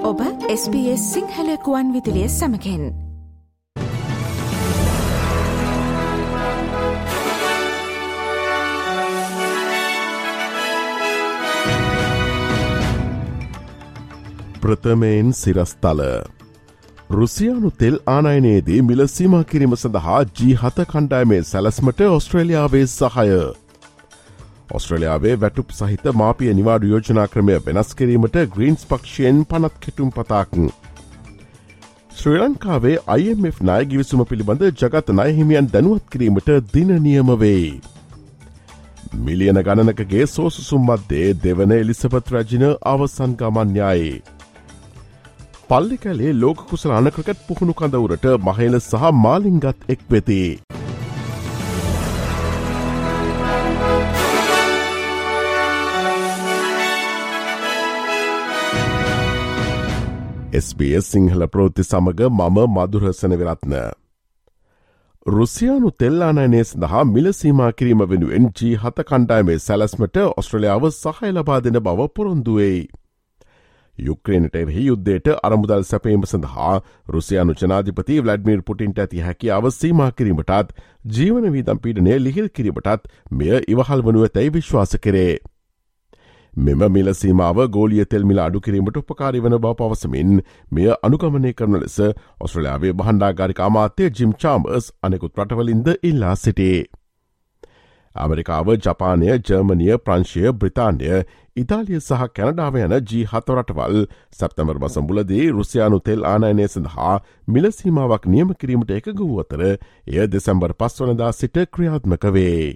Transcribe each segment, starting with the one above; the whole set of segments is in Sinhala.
ඔබ SBS සිංහල කුවන් විදුලිය සමගින් ප්‍රථමයෙන් සිරස්තල රුසියානු තෙල් ආනයනයේදී මිල සීමා කිරීම සඳහා G7 කණ්ඩායමේ සැලැස්මට ඔස්ට්‍රේලියාවේ සහාය. ඔස්ට්‍රේලියාවේ වැටුප් සහිත මාපිය නිවාඩු යෝජනා ක්‍රමය වෙනස් කිරීමට ග්‍රීන්ස් පක්ෂයෙන් පනත් කෙටුම් පතාක්. ශ්‍රී ලංකාවේ IMF ණය ගිවිසුම පිළිබඳ ජගත ණය හිමියන් දැනුවත් කිරීමට දින නියම වේ. මිලියන ගණනකගේ සෝසුසුම් මැද්දේ දෙවන එලිසබෙත් රැජින අවසන් ගමන්යයි. පල්ලිකැලේ ලෝක කුසලාන ක්‍රිකට් පුහුණු කඳවුරට මහේල සහ මාලිංගත් එක් වෙති. SBS සිංහල ප්‍රෝත්ති සමග මම මදුරසන විරත්න. රුසියානු තෙල් ආනයනය සඳහා මිල සීමා කිරීම වෙනුවෙන් G7 කණ්ඩායමේ සැලැස්මට ඔස්ට්‍රේලියාව සහාය ලබා දෙන බව පොරොන්දු වෙයි. යුක්‍රේනට එරෙහි යුද්ධයට අරමුදල් සැපීම සඳහා රුසියානු ජනාධිපති ව්ලාඩිමීර් පුටින්ට ඇති හැකියාව සීමා කිරීමටත් ජීවන වීදම් පීඩනය ලිහිල් කිරීමටත් මෙය ඉවහල් වනු ඇතැයි විශ්වාස කරේ. මෙම මිල සීමාව ගෝලිය තෙල් මිල අඩු කිරීමට උපකාරී වන බව පවසමින් මෙය අනුගමනය කරන ලෙස ඔස්ට්‍රේලියාවේ බහණ්ඩාගාරික අමාත්‍ය ජිම් චාම්බර්ස් අනෙකුත් රටවලින්ද ඉල්ලා සිටේ. ඇමරිකාව, ජපානය, ජර්මනිය, ප්‍රංශය, බ්‍රිතාන්‍ය, ඉතාලිය සහ කැනඩාව යන G7 රටවල් සැප්තැම්බර් මාස මුලදී රුසියානු තෙල් ආනයනය සඳහා මිල සීමාවක් නියම කිරීමට එකඟ වූ අතර එය දෙසැම්බර් 5 වනදා සිට ක්‍රියාත්මක වේ.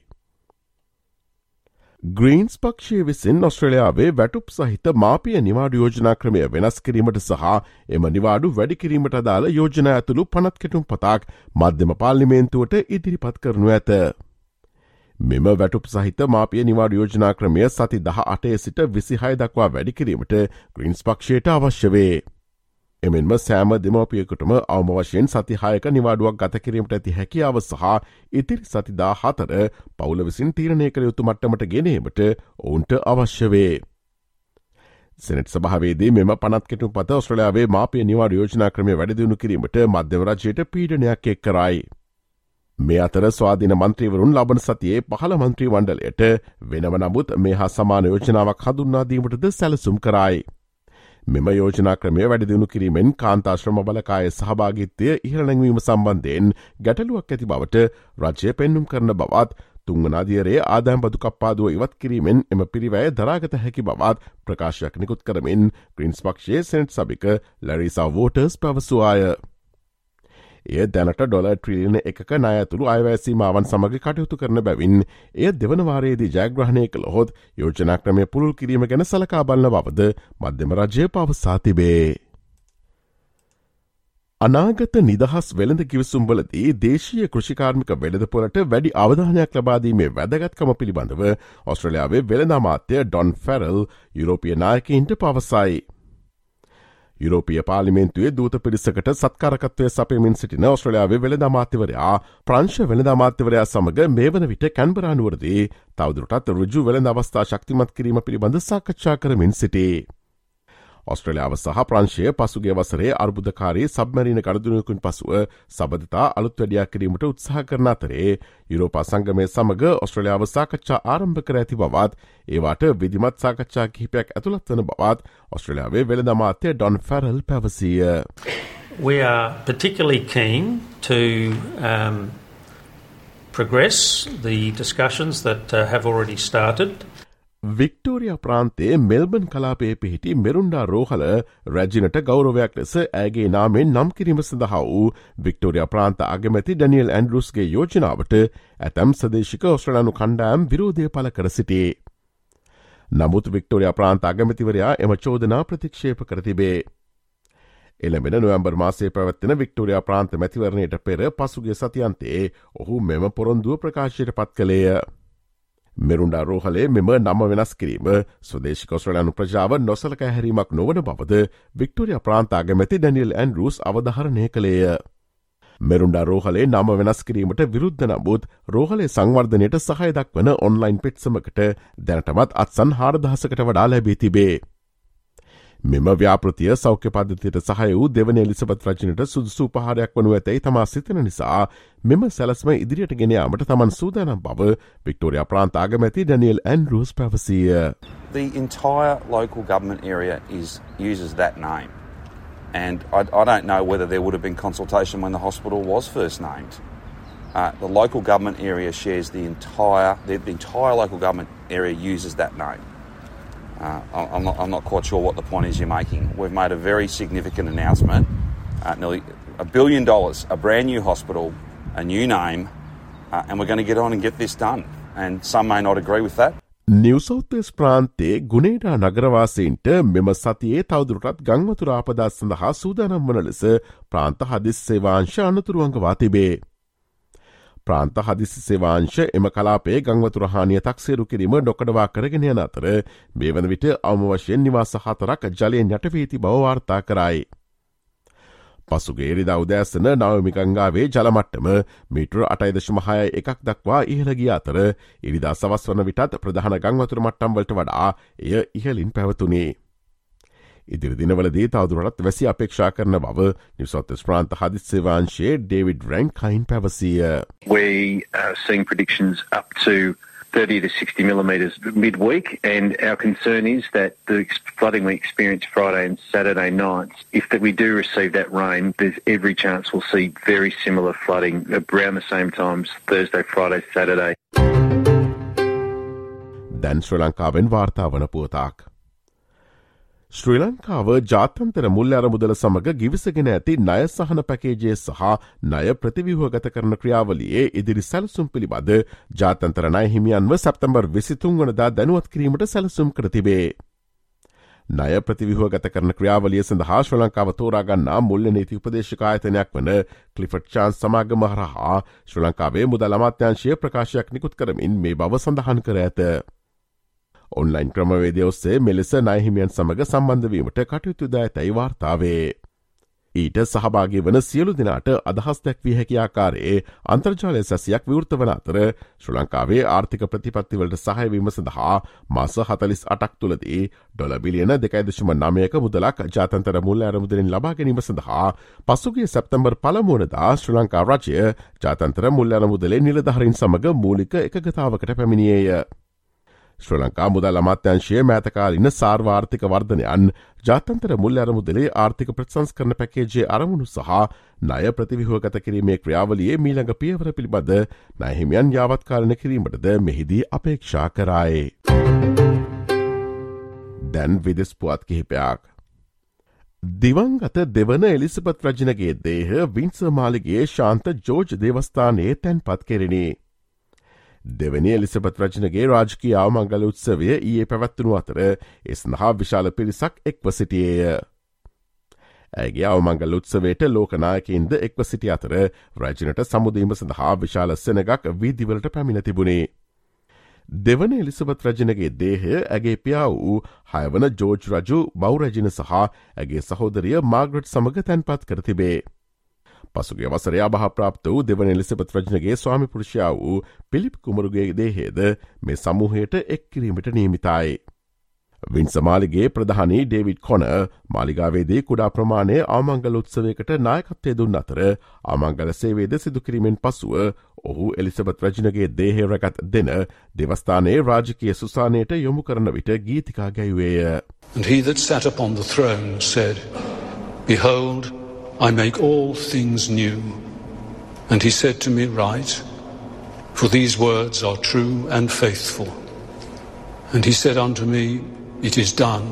ග්‍රීන්ස් පක්ෂය විසින් ඔස්ට්‍රේලියාවේ වැටුප් සහිත මාපිය නිවාඩු යෝජනා ක්‍රමය වෙනස් කිරීමට සහ එම නිවාඩු වැඩි කිරීමට අදාළ යෝජනා ඇතුළු පනත් කෙටුම් පතාක් මධ්‍යම පාර්ලිමේන්තුවට ඉදිරිපත් කරනු ඇත. මෙම වැටුප් සහිත මාපිය නිවාඩු යෝජනා ක්‍රමය සති 18 සිට 26 දක්වා වැඩි කිරීමට ග්‍රීන්ස් පක්ෂයට අවශ්‍ය වේ. එමෙන්ම සෑම දෙමව්පියකුටම අවම වශයෙන් සති 6ක නිවාඩුවක් ගත කිරීමට ඇති හැකියාව සහ ඉතිරි සති 14 පවුල විසින් තීරණය කළ යුතු මට්ටමට ගෙනීමට ඔවුන්ට අවශ්‍ය වේ. සෙනෙට් සභාවේදී මෙම පනත් කෙටුම් පත ඔස්ට්‍රේලියාවේ මාපිය නිවාඩු යෝජනා ක්‍රමය වැඩි දියුණු කිරීමට මධ්‍යම රජයට පීඩනයක් එක් කරයි. මේ අතර ස්වාධීන මන්ත්‍රීවරුන් ලබන සතියේ 15 මන්ත්‍රී මණ්ඩලයට වෙනම නමුත් මේ හා සමාන යෝජනාවක් හඳුන්වා දීමටද සැලසුම් කරයි. මෙම යෝජනා ක්‍රමය වැඩි දියුණු කිරීමෙන් කාන්තාශ්‍රම බලකායේ සහභාගීත්වය ඉහළ නැංවීම සම්බන්ධයෙන් ගැටලුවක් ඇති බවට රජය පෙන්නුම් කරන බවත් තුන්වන අදියරේ ආදායම් බදු කප්පාදුව ඉවත් කිරීමෙන් එම පිරිවැය දරාගත හැකි බවත් ප්‍රකාශයක් නිකුත් කරමින් ග්‍රීන්ස් පක්ෂයේ සෙනෙට් සභික ලැරිසා වෝටර්ස් පැවසුවාය. එය දැනට ඩොලර් ට්‍රිලියන 1ක ණය ඇතුළු අයවැය සීමාවන් සමග කටයුතු කරන බැවින් එය දෙවන වාරයේදී ජයග්‍රහණය කළහොත් යෝජනා ක්‍රමය පුළුල් කිරීම ගැන සලකා බලන බවද මධ්‍යම රජය පවසා තිබේ. අනාගත නිදහස් වෙළඳ කිවිසුම්වලදී දේශීය කෘෂිකාර්මික වෙළඳපොළට වැඩි අවධානයක් ලබා දීමේ වැදගත්කම පිළිබඳව ඔස්ට්‍රේලියාවේ වෙළඳ අමාත්‍ය ඩොන් ෆැරල් යුරෝපීය නායකයින්ට පවසයි. යුරෝපීය පාර්ලිමේන්තුවේ දූත පිරිසකට සත්කාරකත්වය සපයමින් සිටින ඔස්ට්‍රේලියාවේ වෙළඳ අමාත්‍යවරයා ප්‍රංශ වෙළඳ අමාත්‍යවරයා සමග මේ වන විට කැන්බරා නුවරදී තවදුරටත් ඍජු වෙළඳ අවස්ථා ශක්තිමත් කිරීම පිළිබඳ සාකච්ඡා කරමින් සිටී. ඔස්ට්‍රේලියාව සහ ප්‍රංශය පසුගිය වසරේ අර්බුදකාරී සබ්මරීන ගනුදෙනුවකින් පසුව සබඳතා අලුත් වැඩියා කිරීමට උත්සාහ කරන අතරේ යුරෝපා සංගමය සමග ඔස්ට්‍රේලියාව සාකච්ඡා ආරම්භ කර ඇති බවත් ඒවාට විධිමත් සාකච්ඡා කිහිපයක් ඇතුළත් වන බවත් ඔස්ට්‍රේලියාවේ වෙළඳ අමාත්‍ය ඩොන් ෆැරල් පැවසීය. We are particularly keen to progress the discussions that have already started. Victoria ප්‍රාන්තයේ මෙල්බන් කලාපයේ පිහිටි මෙරුන්ඩා රෝහල රැජිනට ගෞරවයක් ලෙස ඇගේ නාමෙන් නම් කිරීම සඳහා වූ වික්ටෝරියා ප්‍රාන්ත අගමැති ඩැනියල් ඇන්ඩ්‍රූස්ගේ යෝජනාවට ඇතැම් සදේශික ඔස්ට්‍රේලියානු කණ්ඩායම් විරෝධය පළ කර සිටී. නමුත් වික්ටෝරියා ප්‍රාන්ත අගමැතිවරයා එම චෝදනා ප්‍රතික්ෂේප කර තිබේ. එළඹෙන නොවැම්බර් මාසයේ පැවැත්වෙන වික්ටෝරියා ප්‍රාන්ත මැතිවරණයට පෙර පසුගිය සතියන්තයේ ඔහු මෙම පොරොන්දුව ප්‍රකාශයට පත් කළේය. මෙරුන්ඩා රෝහලේ මෙම නම වෙනස් කිරීම ස්වදේශික ඔස්ට්‍රේලියානු ප්‍රජාව නොසලක හැරීමක් නොවන බවද වික්ටෝරියා ප්‍රාන්ත අගමැති ඩැනියල් ඇන්ඩ්‍රූස් අවධාරණය කළේය. මෙරුන්ඩා රෝහලේ නම වෙනස් කිරීමට විරුද්ධ නමුත් රෝහලේ සංවර්ධනයට සහය දක්වන ඔන්ලයින් පෙට්සමකට දැනටමත් අත්සන් 4000කට වඩා ලැබී තිබේ. මෙම ව්‍යාපෘතිය සෞඛ්‍ය පද්ධතියට සහාය වූ දෙවන එලිසබෙත් රජනට සුදුසු උපහාරයක් වනු ඇතැයි තමා සිතන නිසා මෙම සැලැස්ම ඉදිරියට ගෙන යාමට තමන් සූදානම් බව වික්ටෝරියා ප්‍රාන්ත ආගමැති ඩැනියල් ඇන්ඩ්‍රූස් පැවසිය. The entire local government area uses that name. And I don't know whether there would have been consultation when the hospital was first named. The local government area shares the entire local government area uses that name. I'm not quite sure what the point is you're making. We've made a very significant announcement. Nearly $1 billion, a brand new hospital, a new name, and we're going to get on and get this done. And some may not agree with that. New South Wales ප්‍රාන්තයේ ගුණේඩා නගරවාසීන්ට මෙම සතියේ තවදුරටත් ගංවතුර ආපදා සඳහා සූදානම් වන ලෙස ප්‍රාන්ත හදිසි සේවාංශ අනතුරුවංගවා තිබේ. ප්‍රාන්ත හදිසි සේවාංශ එම කලාපයේ ගංවතුර හානිය තක්සේරු කිරීම නොකඩවා කරගෙන යන අතර මේ වන විට අවම වශයෙන් නිවාස 4ක් ජලයෙන් යට වී තිබව වාර්තා කරයි. පසුගේ ඉරිදා උදෑසන නවමි ගංගාවේ ජලමට්ටම මීටර 8.61ක් දක්වා ඉහළ ගිය අතර ඉරිදා සවස් වන විටත් ප්‍රධාන ගංවතුර මට්ටම් වලට වඩා එය ඉහළින් පැවතුණේ. ඉදිරි දිනවලදී තවදුරටත් වැසි අපේක්ෂා කරන බව නිව් සවුත් වෙල්ස් ප්‍රාන්ත හදිසි සේවාංශයේ ඩේවිඩ් රැන්කයින් පැවසිය. We are seeing predictions up to 30 to 60 millimetres midweek, and our concern is that the flooding we experienced Friday and Saturday nights, if we do receive that rain, there's every chance we'll see very similar flooding around the same times, Thursday, Friday, Saturday. දැන් ශ්‍රී ලංකාවෙන් වාර්තා වන පුවතක්. ශ්‍රී ලංකාව ජාත්‍යන්තර මුල්‍ය අරමුදල සමග ගිවිසගෙන ඇති ණය සහන පැකේජය සහ ණය ප්‍රතිව්‍යුහගත කරන ක්‍රියාවලියේ ඉදිරි සැලසුම් පිළිබඳ ජාත්‍යන්තර ණය හිමියන්ව සැප්තැම්බර් 23 වනදා දැනුවත් කිරීමට සැලසුම් කර තිබේ. ණය ප්‍රතිව්‍යුහගත කරන ක්‍රියාවලිය සඳහා ශ්‍රී ලංකාව තෝරා ගන්නා මුල්‍ය නීති උපදේශක ආයතනයක් වන ක්ලිෆර්ඩ් චාන්ස් සමාගම හරහා ශ්‍රී ලංකාවේ මුදල් අමාත්‍යාංශය ප්‍රකාශයක් නිකුත් කරමින් මේ බව සඳහන් කර ඇත. ඔන්ලයින් ක්‍රමවේදය ඔස්සේ මෙලෙස ණයහිමියන් සමග සම්බන්ධවීමට කටයුතු ද ඇතැයි වාර්තාවේ. ඊට සහභාගී වන සියලු දෙනාට අදහස් දැක්විය හැකි ආකාරයේ අන්තර්ජාලය සැසියක් විවෘත වන අතර ශ්‍රී ලංකාවේ ආර්ථික ප්‍රතිපත්තිවලට සහයවීම සඳහා මාස 48ක් තුළදී ඩොලර් බිලියන 2.9ක මුදලක් ජාත්‍යන්තර මුල්‍ය අරමුදලින් ලබා ගැනීම සඳහා පසුගිය සැප්තැම්බර් 1 වනදා ශ්‍රී ලංකා රජය ජාත්‍යන්තර මුල්‍ය අරමුදලේ නිලධාරීන් සමග මූලික එකගතාවකට පැමිණියේය. ශ්‍රී ලංකා මුදල් අමාත්‍යාංශයේ මෑතකාලීන සාර්වාර්ථික වර්ධනයන් ජාත්‍යන්තර මුල්‍ය අරමුදලේ ආර්ථික ප්‍රතිසංස්කරණ පැකේජයේ අරමුණු සහ ණය ප්‍රතිව්‍යුහගත කිරීමේ ක්‍රියාවලියේ මීළඟ පියවර පිළිබඳ ණය හිමියන් යාවත්කාලන කිරීමටද මෙහිදී අපේක්ෂා කරයි. දැන් විදෙස් පුවත් කිහිපයක්. දිවංගත දෙවන එලිසබෙත් රජනගේ දේහ වින්සර් මාලිගයේ ශාන්ත ජෝර්ජ් දේවස්ථානයේ තැන්පත් කෙරිණි. දෙවැනි එලිසබෙත් රජනගේ රාජකීය අවමංගල උත්සවය ඊයේ පැවැත්වුණු අතර ඒ සඳහා විශාල පිරිසක් එක්ව සිටියේය. ඇගේ අවමංගල උත්සවයට ලෝකනායකයින්ද එක්ව සිටි අතර රජනට සමුදීම සඳහා විශාල සෙනගක් වීදිවලට පැමිණ තිබුණේ. දෙවන එලිසබෙත් රජනගේ දේහය ඇගේ පියා වූ 6 වන ජෝර්ජ් රජු බෞරජින සහ ඇගේ සහෝදරිය මාග්‍රට් සමග තැන්පත් කර තිබේ. පසුගේ වසරේ අභාප්‍රාප්ත වූ දෙවන එලිසබෙත් රජනගේ ස්වාමි පුරුෂයා වූ පිලිප් කුමරුගේ දේහයද මේ සමූහයට එක් කිරීමට නියමිතයි. වින්සර් මාලිගයේ ප්‍රධානී ඩේවිඩ් කොනර් මාලිගාවේදී කුඩා ප්‍රමාණයේ අවමංගල උත්සවයකට නායකත්වය දුන් අතර අවමංගල සේවයද සිදු කිරීමෙන් පසුව ඔහු එලිසබෙත් රජනගේ දේහය රැකත් දෙන දේවස්ථානයේ රාජකීය සුසානයට යොමු කරන විට ගීතිකා ගැයුවේය. And he that sat upon the throne said, Behold, I make all things new. And he said to me, Write, for these words are true and faithful. And he said unto me, It is done.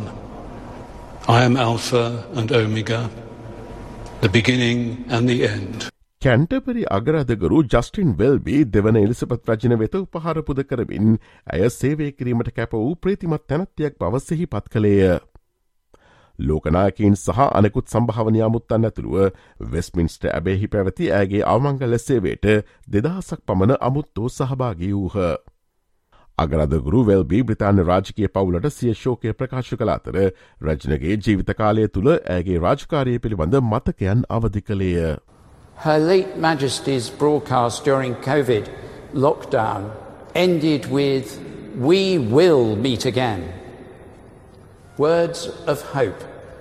I am Alpha and Omega, the beginning and the end. Canterbury අගරාධකරු ජස්ටින් වෙල්බී දෙවන එලිසබෙත් රජන වෙත උපහාර පුද කරමින් ඇය සේවය කිරීමට කැප වූ ප්‍රීතිමත් තැනැත්තියක් බව සිහිපත් කළේය. ලෝකනායකයින් සහ අනෙකුත් සම්භාවනීය අමුත්තන් ඇතුළුව වෙස්ට්මින්ස්ටර් ඇබේහි පැවති ඇගේ අවමංගල සේවයට 2000ක් පමණ අමුත්තෝ සහභාගී වූහ. අගරාධකරු වෙල්බී බ්‍රිතාන්‍ය රාජකීය පවුලට සිය ශෝකය ප්‍රකාශ කළ අතර රජනගේ ජීවිත කාලය තුළ ඇගේ රාජකාරිය පිළිබඳ මතකයන් අවදි කළේය. Her late Majesty's broadcast during COVID lockdown ended with, "We will meet again." Words of hope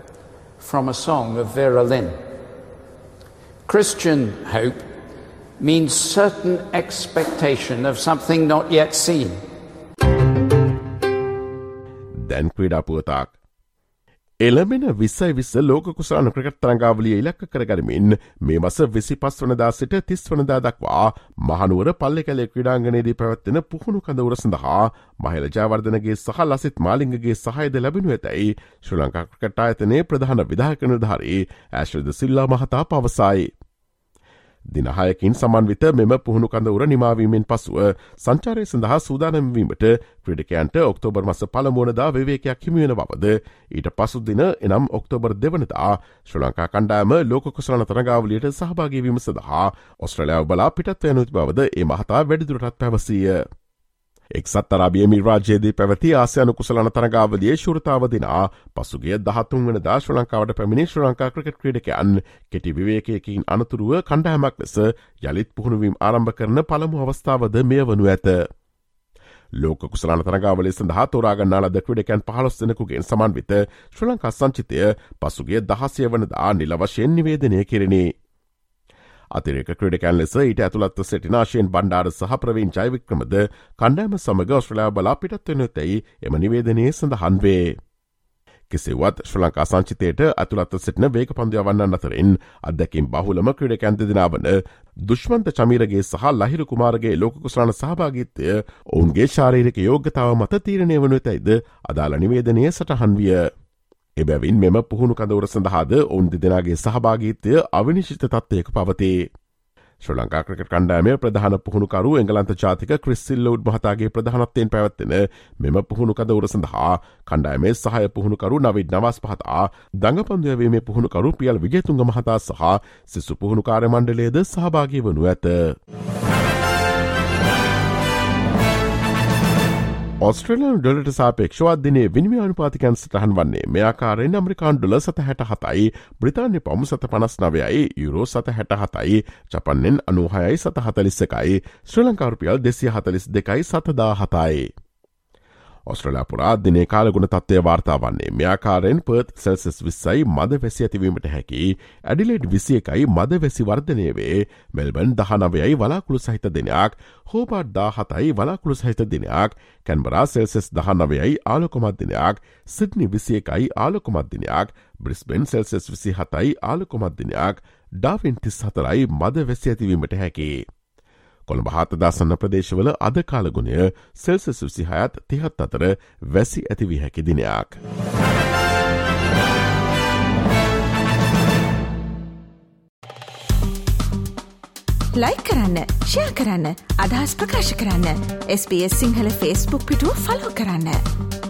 from a song of Vera Lynn. Christian hope means certain expectation of something not yet seen. දැන් ක්‍රීඩා පුවතක්. එළමෙන 2020 ලෝක කුසලාන ක්‍රිකට් තරඟාවලිය ඉලක්ක කරගනිමින් මේ මාස 25 වනදා සිට 30 වනදා දක්වා මහනුවර පල්ලේකැලේ ක්‍රීඩාංගණයේදී පැවැත්වෙන පුහුණු කඳවුර සඳහා මහිල ජයවර්ධනගේ සහ ලසිත් මාලිංගගේ සහායද ලැබෙනු ඇතැයි ශ්‍රී ලංකා ක්‍රිකට් ආයතනයේ ප්‍රධාන විධායක නිලධාරී ඇෂර් ද සිල්වා මහතා පවසයි. දින 6කින් සමන්විත මෙම පුහුණු කඳවුර නිමාවීමෙන් පසුව සංචාරය සඳහා සූදානම් වීමට ක්‍රීඩකයන්ට ඔක්තෝබර් මාස 1 වනදා විවේකයක් හිමි වෙන බවද ඊට පසු දින එනම් ඔක්තෝබර් 2 වනදා ශ්‍රී ලංකා කණ්ඩායම ලෝක කුසලාන තරඟාවලියට සහභාගී වීම සඳහා ඕස්ට්‍රේලියාව බලා පිටත් යන බවද ඒ මහතා වැඩිදුරටත් පැවසීය. එක්සත් අරාබි එමිරාජ්‍යයේදී පැවති ආසියානු කුසලාන තරඟාවලියේ ශූරතාව දිනා පසුගිය 13 වනදා ශ්‍රී ලංකාවට පැමිණි ශ්‍රී ලංකා ක්‍රිකට් ක්‍රීඩකයන් කෙටි විවේකයකින් අනතුරුව කණ්ඩායමක් ලෙස යළිත් පුහුණුවීම් ආරම්භ කරන පළමු අවස්ථාවද මෙය වනු ඇත. ලෝක කුසලාන තරඟාවලිය සඳහා තෝරාගන්නා ලද ක්‍රීඩකයන් 15 දෙනෙකුගෙන් සමන්විත ශ්‍රී ලංකා සංචිතය පසුගිය 16 වනදා නිල වශයෙන් නිවේදනය කෙරිණි. අතිරේක ක්‍රීඩකයන් ලෙස ඊට ඇතුළත්ව සිටින ආශයෙන් බණ්ඩාර සහ ප්‍රවීන් ජයවික්‍රමද කණ්ඩායම සමග ඕස්ට්‍රේලියාව බලා පිටත් වෙනු ඇතැයි එම නිවේදනයේ සඳහන් වේ. කෙසේවත් ශ්‍රී ලංකා සංචිතයට ඇතුළත්ව සිටින වේගපන්දු යවන්නන් අතරින් අත්දැකීම් බහුලම ක්‍රීඩකයන් දෙදෙනා වන දුෂ්මන්ත චමීරගේ සහ ලහිරු කුමාරගේ ලෝක කුසලාන සහභාගීත්වය ඔවුන්ගේ ශාරීරික යෝග්‍යතාව මත තීරණය වනු ඇතැයිද අදාළ නිවේදනයේ සටහන් විය. එබැවින් මෙම පුහුණු කඳවුර සඳහාද ඔවුන් දෙදෙනාගේ සහභාගීත්වය අවිනිශ්චිත තත්ත්වයක පවතී. ශ්‍රී ලංකා ක්‍රිකට් කණ්ඩායමේ ප්‍රධාන පුහුණුකරු එංගලන්ත ජාතික ක්‍රිස් සිල්වුඩ් මහතාගේ ප්‍රධානත්වයෙන් පැවැත්වෙන මෙම පුහුණු කඳවුර සඳහා කණ්ඩායමේ සහාය පුහුණුකරු නවිඩ් නවාස් මහතා, දඟපන්දු යැවීමේ පුහුණුකරු පියල් විජේතුංග මහතා සහ සිසු පුහුණු කාර්ය මණ්ඩලයේද සහභාගී වනු ඇත. ඔස්ට්‍රේලියානු ඩොලරට සාපේක්ෂව දිනේ විනිමය අනුපාතිකයන් සටහන් වන්නේ මේ ආකාරයෙන් ඇමරිකානු ඩොලර් 7.67යි, බ්‍රිතාන්‍ය පවුම් 7.59යි, යුරෝ 7.67යි, ජපන්නෙන් 96යි 7.41යි, ශ්‍රී ලංකා රුපියල් 242යි 7.17යි. ඔස්ට්‍රේලියා පුරා දිනේ කාලගුණ තත්ත්වය වාර්තා වන්නේ මේ ආකාරයෙන් පර්ත් සෙල්සියස් 20යි මද වැසි ඇතිවීමට හැකි, ඇඩිලේඩ් 21යි මද වැසි වර්ධනය වේ, මෙල්බන් 19යි වලාකුළු සහිත දිනයක්, හෝබාට් 17යි වලාකුළු සහිත දිනයක්, කැන්බරා සෙල්සියස් 19යි ආලෝකමත් දිනයක්, සිඩ්නි 21යි ආලෝකමත් දිනයක්, බ්‍රිස්බේන් සෙල්සියස් 27යි ආලෝකමත් දිනයක්, ඩාවින් 34යි මද වැසි ඇතිවීමට හැකි. කොළඹ හාතදාසන්න ප්‍රදේශවල අද කාලගුණය සෙල්සියස් 26ත් 30ත් අතර වැසි ඇතිවිය හැකි දිනයක්. ලයික් කරන්න, ෂෙයා කරන්න, අදහස් ප්‍රකාශ කරන්න. SBS සිංහල Facebook පිටුව ෆලෝ කරන්න.